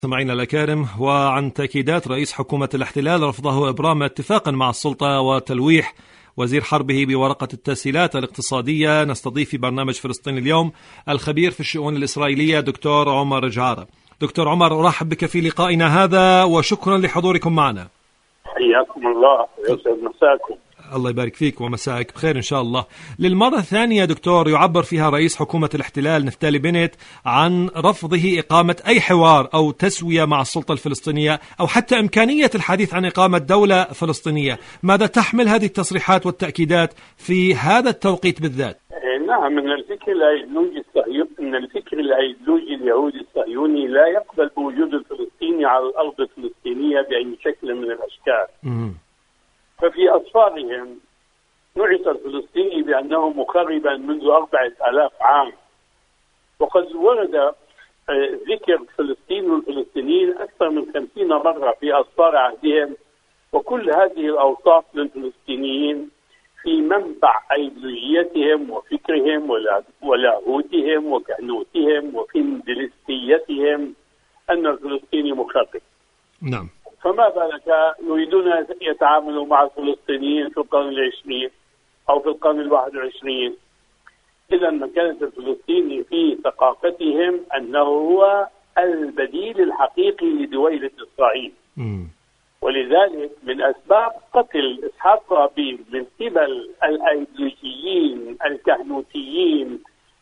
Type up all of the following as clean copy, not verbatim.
مستمعينا الأكارم، وعن تأكيدات رئيس حكومة الاحتلال رفضه إبرام اتفاقا مع السلطة وتلويح وزير حربه بورقة التسهيلات الاقتصادية، نستضيف في برنامج فلسطين اليوم الخبير في الشؤون الإسرائيلية دكتور عمر جعارة. دكتور عمر، أرحب بك في لقائنا هذا وشكرا لحضوركم معنا. حياكم الله، يسعد مساكم. الله يبارك فيك ومساءك بخير إن شاء الله. للمرة الثانية دكتور يعبر فيها رئيس حكومة الاحتلال نفتالي بنت عن رفضه إقامة أي حوار أو تسوية مع السلطة الفلسطينية أو حتى إمكانية الحديث عن إقامة دولة فلسطينية. ماذا تحمل هذه التصريحات والتأكيدات في هذا التوقيت بالذات؟ نعم، من الفكر الأيديولوجي اليهودي الصهيوني لا يقبل بوجود الفلسطيني على الأرض الفلسطينية بأي شكل من الأشكال. ففي أسفارهم نعت الفلسطيني بأنه مخربا منذ 4000 عام، وقد ورد ذكر فلسطين والفلسطينيين أكثر من 50 مرة في أسفار عهدهم، وكل هذه الأوصاف للفلسطينيين في منبع أيديولوجيتهم وفكرهم ولاهوتهم وكهنوتهم وفندلستيتهم أن الفلسطيني مخرب. نعم. فما بالك يريدون أن يتعاملوا مع الفلسطينيين في القرن العشرين أو في القرن ال21؟ إذا مكانة الفلسطيني في ثقافتهم أنه هو البديل الحقيقي لدويلة إسرائيل. ولذلك من أسباب قتل إسحاق رابين من قبل الأيديولوجيين الكهنوتيين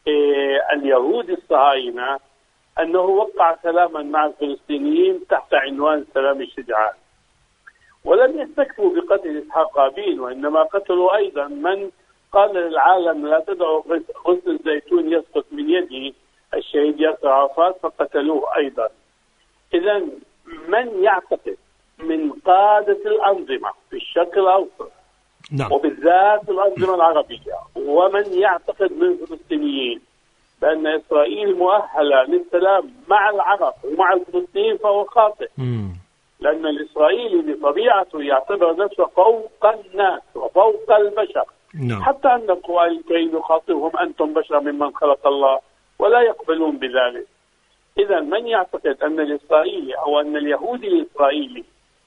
اليهود الصهاينة أنه وقع سلاما مع الفلسطينيين تحت عنوان سلام الشجعان. ولم يستكفوا بقتل إسحاق رابين، وإنما قتلوا أيضا من قال للعالم لا تدعوا غصن الزيتون يسقط من يدي الشهيد ياسر عرفات، فقتلوه أيضا. إذا من يعتقد من قادة الأنظمة في الشرق الأوسط، نعم، وبالذات الأنظمة العربية، ومن يعتقد من الفلسطينيين بأن إسرائيل مؤهلة للسلام مع العرب ومع الفلسطينيين فهو خاطئ. لأن الإسرائيلي بطبيعته يعتبر نفسه فوق الناس وفوق البشر. نعم. حتى أن القرآن الكريم يخاطبهم أنتم بشر ممن خلق الله، ولا يقبلون بذلك. إذا من يعتقد أن الإسرائيلي أو أن اليهودي الإسرائيلي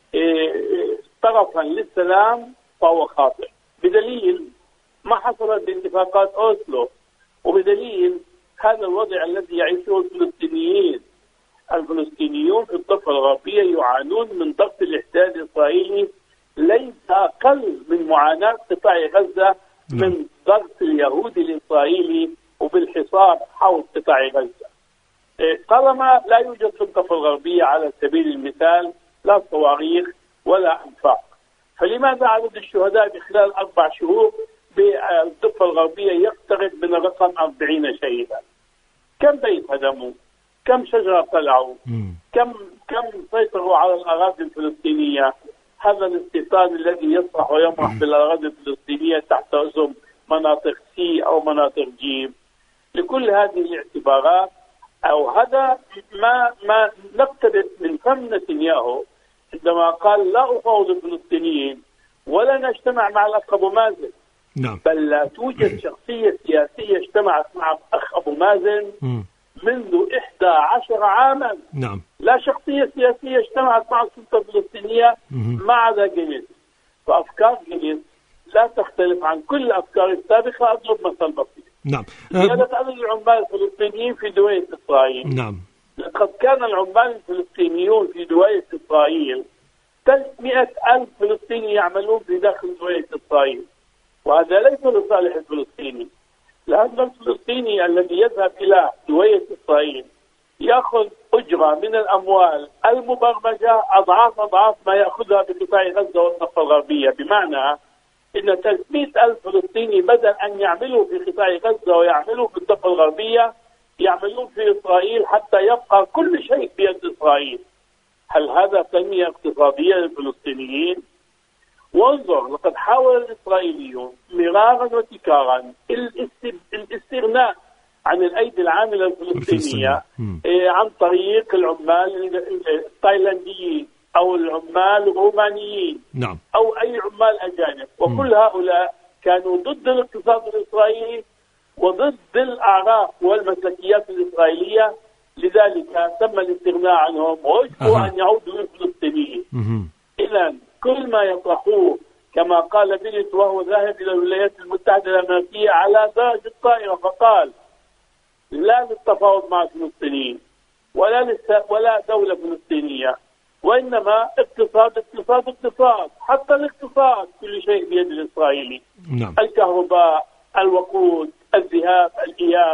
طرفا للسلام فهو خاطئ، بدليل ما حصلت باتفاقات أوسلو، وبدليل هذا الوضع الذي يعيشه الفلسطينيين. الفلسطينيون في الضفة الغربية يعانون من ضغط الاحتلال الإسرائيلي ليس أقل من معاناة قطاع غزة من ضغط اليهود الإسرائيلي وبالحصار حول قطاع غزة. طالما لا يوجد في الضفة الغربية على سبيل المثال لا صواريخ ولا أنفاق، فلماذا عدد الشهداء بخلال 4 شهور بالضفة الغربية يقترب من الرقم 40 شهيدا؟ كم بيت هدموا؟ كم شجرة قلعوا؟ كم سيطروا على الأراضي الفلسطينية؟ هذا الاستيطان الذي يصرح ويمرح بالأراضي الفلسطينية تحت اسم مناطق سي أو مناطق جيم. لكل هذه الاعتبارات أو هذا ما نقتبس من فم نتنياهو عندما قال لا أفاوض الفلسطينيين ولا نجتمع مع الأخ أبو مازن. نعم. بل لا توجد شخصية سياسية اجتمعت مع الأخ أبو مازن منذ 11 عاما. نعم. لا شخصية سياسية اجتمعت مع السلطة الفلسطينية ما عدا جنيس. فأفكار جنيس لا تختلف عن كل الأفكار السابقة. أضرب مثل بسيط. نعم. زيادة عدد العمال الفلسطينيين في دويلة إسرائيل. نعم. لقد كان العمال الفلسطينيون في دويلة إسرائيل 300,000 فلسطيني يعملون في داخل دويلة إسرائيل، وهذا ليس لصالح الفلسطيني، لأن الفلسطيني الذي يذهب إلى دويلة إسرائيل يأخذ أجرة من الأموال المبرمجة أضعاف ما يأخذها بقطاع غزة والضفة الغربية. بمعنى إن 300,000 فلسطيني بدل أن يعملوا في قطاع غزة ويعملوا في الضفة الغربية يعملون في إسرائيل حتى يبقى كل شيء بيد إسرائيل. هل هذا تنمية اقتصادية للفلسطينيين؟ وانظر، لقد حاول الإسرائيليون مرارا وتكرارا الاستغناء عن الأيدي العاملة الفلسطينية عن طريق العمال التايلانديين أو العمال الرومانيين. نعم. أو أي عمال أجانب، وكل هؤلاء كانوا ضد الاقتصاد الإسرائيلي وضد الأعراف والمسلكيات الإسرائيلية لذلك تم الاستغناء عنهم ووجبوا أن يعودوا للفلسطينيين. إذا كل ما يطرحوه كما قال بنت وهو ذاهب إلى الولايات المتحدة الأمريكية على درج الطائرة، فقال لا للتفاوض مع الفلسطينيين ولا دولة فلسطينية، وإنما اقتصاد. حتى الاقتصاد كل شيء بيد الإسرائيلي. نعم. الكهرباء، الوقود، الذهاب، الإياب،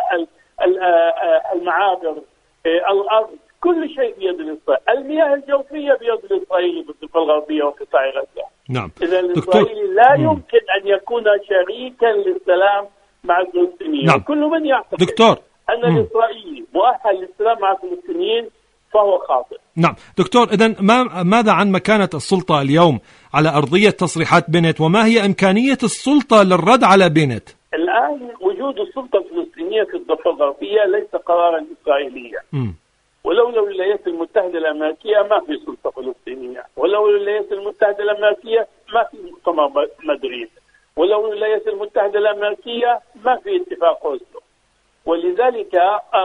المعابر، الأرض، كل شيء بيد الإسرائيلي. المياه الجوفية بيد الإسرائيلي بالضفة الغربية وقطاع غزة. نعم. إذا الإسرائيلي لا يمكن أن يكون شريكا للسلام مع الفلسطينيين. نعم. كل من يعتقد دكتور أن الإسرائيلي مؤهل للسلام مع الفلسطينيين فهو خاطئ. نعم دكتور، إذن ماذا عن مكانة السلطة اليوم على أرضية تصريحات بنت، وما هي إمكانية السلطة للرد على بنت؟ الآن وجود السلطة الفلسطينية في الضفة الغربية ليس قرارا إسرائيليا. ولولا الولايات المتحدة الأمريكية ما في سلطة فلسطينية، ولولا الولايات المتحدة الأمريكية ما في مؤتمر مدريد، ولولا الولايات المتحدة الأمريكية ما في اتفاق أوسلو. ولذلك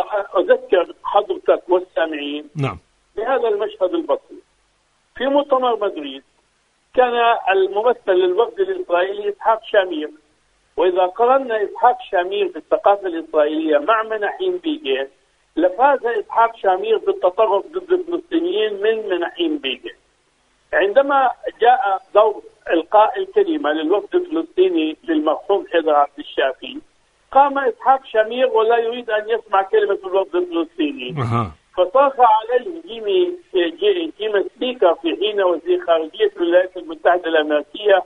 أذكر حضرتك والسامعين نعم بهذا المشهد البسيط. في مؤتمر مدريد كان الممثل للوفد الإسرائيلي إسحاق شامير، وإذا قارنا إسحاق شامير في الثقافة الإسرائيلية مع مناحيم بيجين لفاز إسحاق شامير بالتطرف ضد الفلسطينيين من مناحيم بيجين. عندما جاء دور إلقاء الكلمة للوفد الفلسطيني للمرحوم حيدر عبد الشافي، قام إسحاق شامير ولا يريد أن يسمع كلمة الوفد الفلسطيني. فصاخ عليه جيمي سبيكر في حين وزير خارجية الولايات المتحدة الأمريكية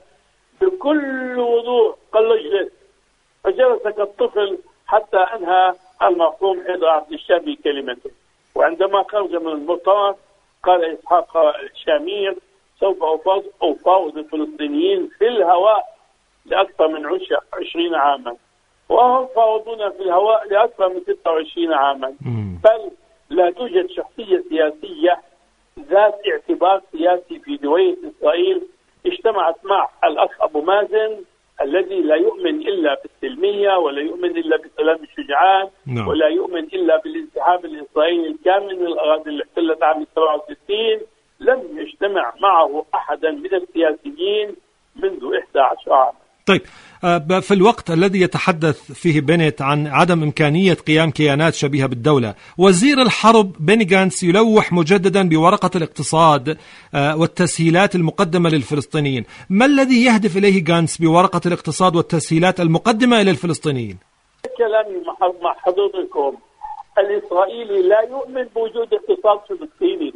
بكل وضوح، قال له اجلس، فجلس كالطفل حتى أنهى المرحوم حيدر عبد الشافي كلمته. وعندما خرج من المؤتمر قال إسحاق شامير سوف أفاوض الفلسطينيين في الهواء لأكثر من 20 عاما، وهم فاوضونا في الهواء لأكثر من 26 عاما. بل لا توجد شخصية سياسية ذات اعتبار سياسي في دوية إسرائيل اجتمعت مع الأخ أبو مازن الذي لا يؤمن إلا بالسلمية ولا يؤمن إلا بسلام الشجعان ولا يؤمن إلا بالانسحاب الإسرائيلي الكامل من الأراضي اللي احتلت عام 67. لم يجتمع معه أحدا من السياسيين منذ 11 عاما. طيب، في الوقت الذي يتحدث فيه بنت عن عدم إمكانية قيام كيانات شبيهة بالدولة، وزير الحرب بيني غانتس يلوح مجددا بورقة الاقتصاد والتسهيلات المقدمة للفلسطينيين. ما الذي يهدف إليه غانتس بورقة الاقتصاد والتسهيلات المقدمة إلى الفلسطينيين؟ كلامي مع حضرتكم، الإسرائيلي لا يؤمن بوجود اقتصاد فلسطيني.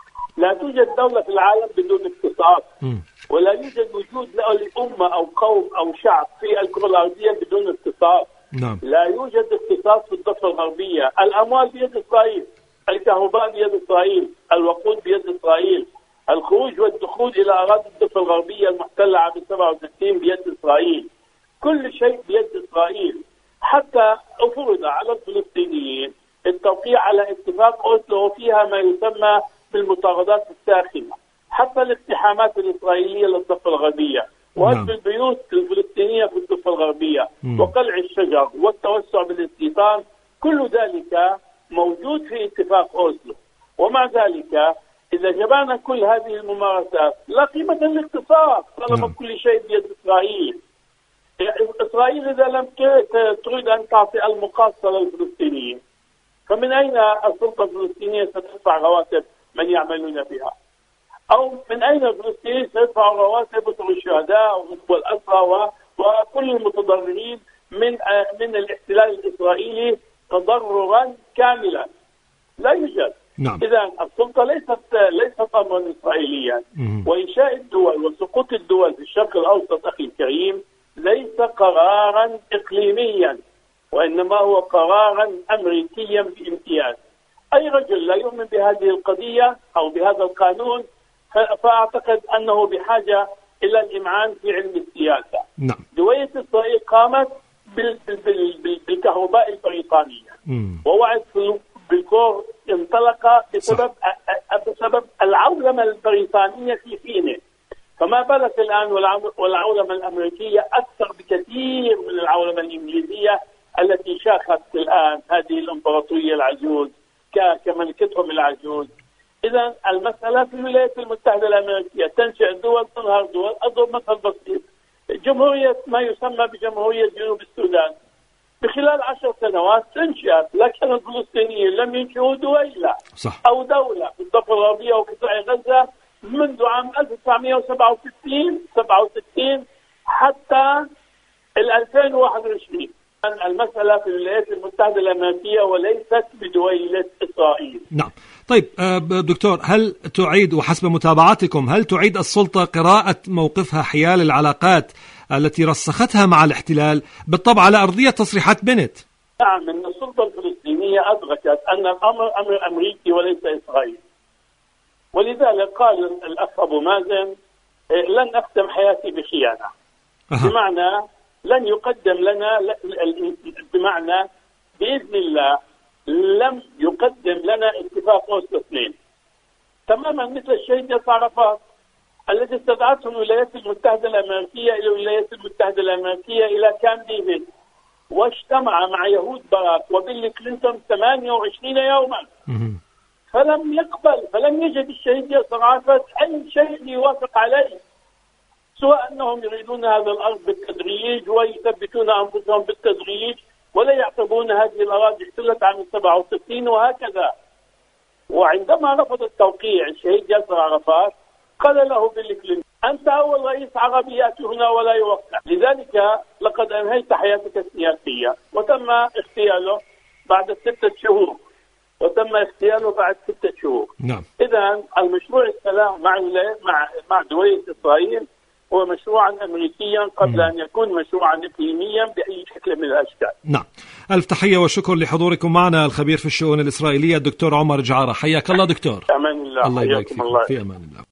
لا توجد دولة في العالم بدون اقتصاد، ولا يوجد وجود لأمة أو قوم أو شعب في الكرة الأرضية بدون اقتصاد. لا يوجد اقتصاد في الضفة الغربية. الأموال بيد إسرائيل، الكهرباء بيد إسرائيل، الوقود بيد إسرائيل، الخروج والدخول إلى أراضي الضفة الغربية المحتلة عام 67 بيد إسرائيل. كل شيء بيد إسرائيل. حتى أفرض على الفلسطينيين التوقيع على اتفاق أوسلو وفيها ما يسمى بالمطاردات الساخنة، حتى الاقتحامات الإسرائيلية للضفة الغربية وهدم البيوت الفلسطينية في الضفة الغربية وقلع الشجر والتوسع بالاستيطان، كل ذلك موجود في اتفاق أوسلو. ومع ذلك إذا جمعنا كل هذه الممارسات لا قيمة للاقتصاد طالما كل شيء بيد إسرائيل. إسرائيل إذا لم تريد أن تعطي المقاصة للفلسطينيين، فمن أين السلطة الفلسطينية ستدفع رواتب من يعملون بها؟ أو من أين الفلسطينيين سيدفع رواتب الشهداء والأسرى وكل المتضررين من الاحتلال الإسرائيلي تضررا كاملا؟ لا يوجد. إذا السلطة ليست أمرا إسرائيليا. وإنشاء الدول وسقوط الدول في الشرق الأوسط أخي الكريم ليس قرارا إقليميا، وإنما هو قرارا أمريكيا بامتياز. أي رجل لا يؤمن بهذه القضية أو بهذا القانون فأعتقد أنه بحاجة إلى الإمعان في علم السياسة. دوية إسرائيل قامت بالكهرباء البريطانية، ووعد بالكور انطلق بسبب العولمة البريطانية في فينه. فما بالك الآن والعولمة الأمريكية أكثر بكثير من العولمة الإنجليزية التي شاخت الآن هذه الإمبراطورية العجوز كملكتهم العجوز. إذا المسألة في الولايات المتحدة الأمريكية تنشئ دول تنهار دول. أضرب مثل بسيط، جمهورية ما يسمى بجمهورية جنوب السودان بخلال 10 سنوات تنشئت، لكن الفلسطينيين لم ينشئوا دويلة أو دولة في الضفة الغربية وقطاع غزة منذ عام 1967 حتى 2021. المسألة في الولايات المتحدة الأمريكية وليست بدويلة إسرائيل. نعم. طيب دكتور، هل تعيد، وحسب متابعتكم، هل تعيد السلطة قراءة موقفها حيال العلاقات التي رسختها مع الاحتلال بالطبع على أرضية تصريحات بنت؟ نعم، أن السلطة الفلسطينية أدركت أن الأمر أمر أمريكي وليس إسرائيلي، ولذلك قال الأخ أبو مازن لن أختم حياتي بخيانة. بمعنى لن يقدم لنا، بمعنى بإذن الله لم يقدم لنا اتفاق أوسلو 2 تماما مثل الشهيد ياسر عرفات الذي استدعته الولايات المتحدة الأمريكية إلى الولايات المتحدة الأمريكية إلى كامب ديفيد، واجتمع مع يهود باراك وبيل كلينتون 28 يوما، فلم يقبل، فلم يجد الشهيد ياسر عرفات أي شيء يوافق عليه، سواء أنهم يريدون هذا الأرض بالتدريج ويثبتون أنفسهم بالتدريج ولا يعتبرون هذه الأراضي احتلت عام 67 وهكذا. وعندما رفض التوقيع الشهيد ياسر عرفات قال له بيل كلينتون أنت أول رئيس عربي يأتي هنا ولا يوقع، لذلك لقد أنهيت حياتك السياسية. وتم اغتياله بعد 6 شهور، نعم. إذا المشروع السلام مع دويلة إسرائيل هو مشروعا أمريكيا قبل أن يكون مشروعا إقليميا بأي شكل من الأشكال. نعم. ألف تحية وشكر لحضوركم معنا الخبير في الشؤون الإسرائيلية الدكتور عمر جعارة. حياك الله دكتور. أمان الله. الله يبارك فيك. في أمان الله.